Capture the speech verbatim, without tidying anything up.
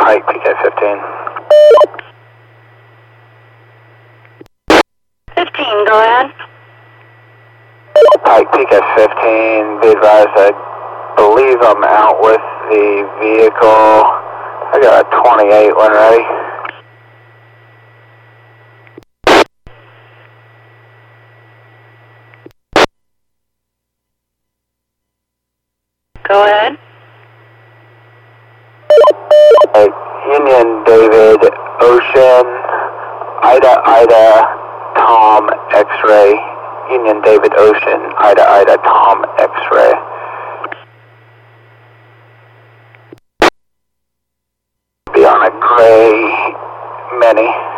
Pike, P K fifteen. fifteen, go ahead. Pike, P K fifteen, be advised, I believe I'm out with the vehicle. I got a twenty-eight when ready. Go ahead. Uh, Union David Ocean, Ida Ida Tom X-ray. Union David Ocean, Ida Ida Tom X-ray. Be on a gray Mini.